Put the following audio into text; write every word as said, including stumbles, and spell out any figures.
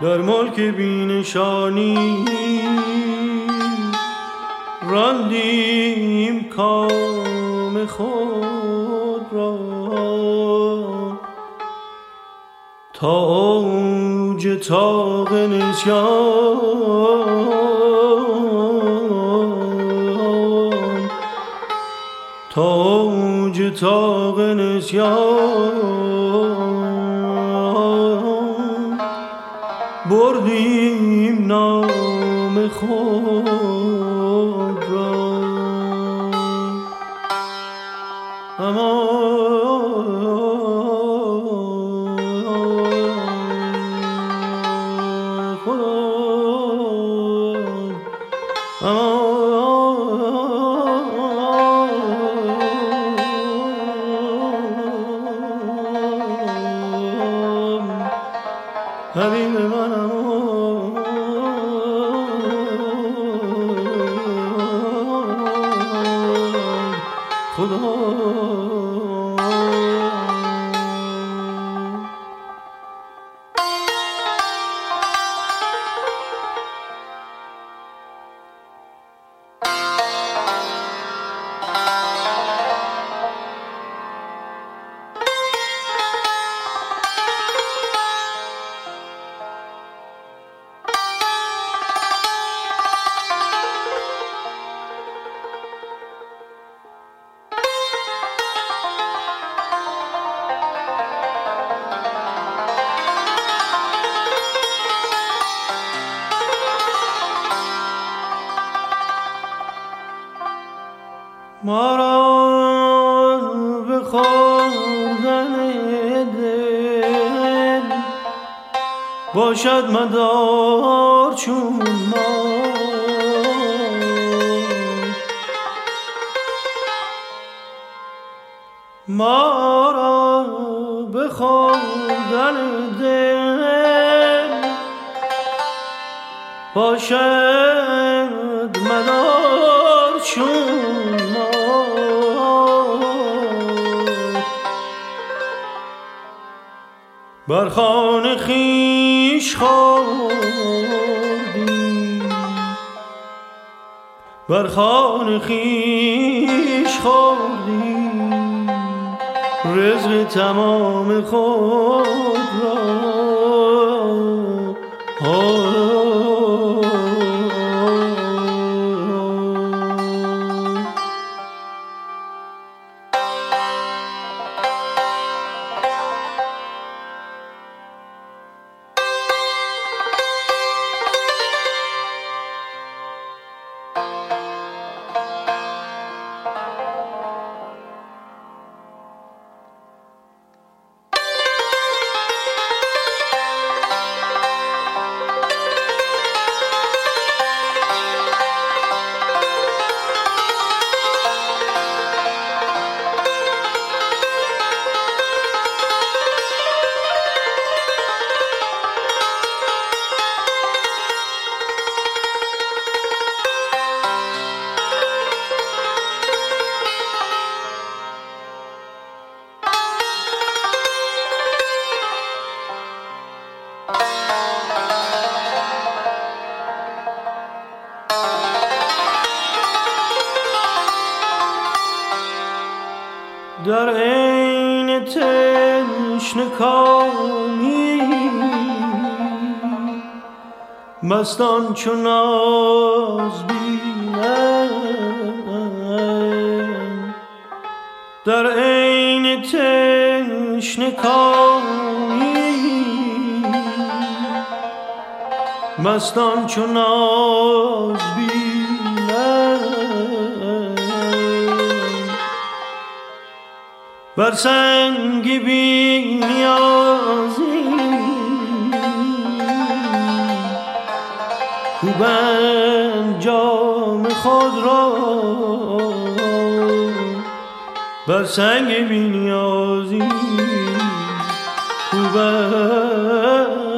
در ملک بینشانی راندیم کام خود را تا اوج طاق نسیان تا اوج طاق نسیان بردیم نام خود را. اما حبیب منم خدا. ما را به خوردن دل باشد مدار چون ما، ما را به خوردن دل باشد مدار چون ما. بر خوان خویش خوردیم، بر خوان خویش خوردیم رزق تمام خود را. در عین تشنکامی مستان چو ناز بینم، در عین تشنکامی مستان چو ناز بینم، بر سنگ بی نیازی کوبند جام خود را، بر سنگ بی نیازی کوبند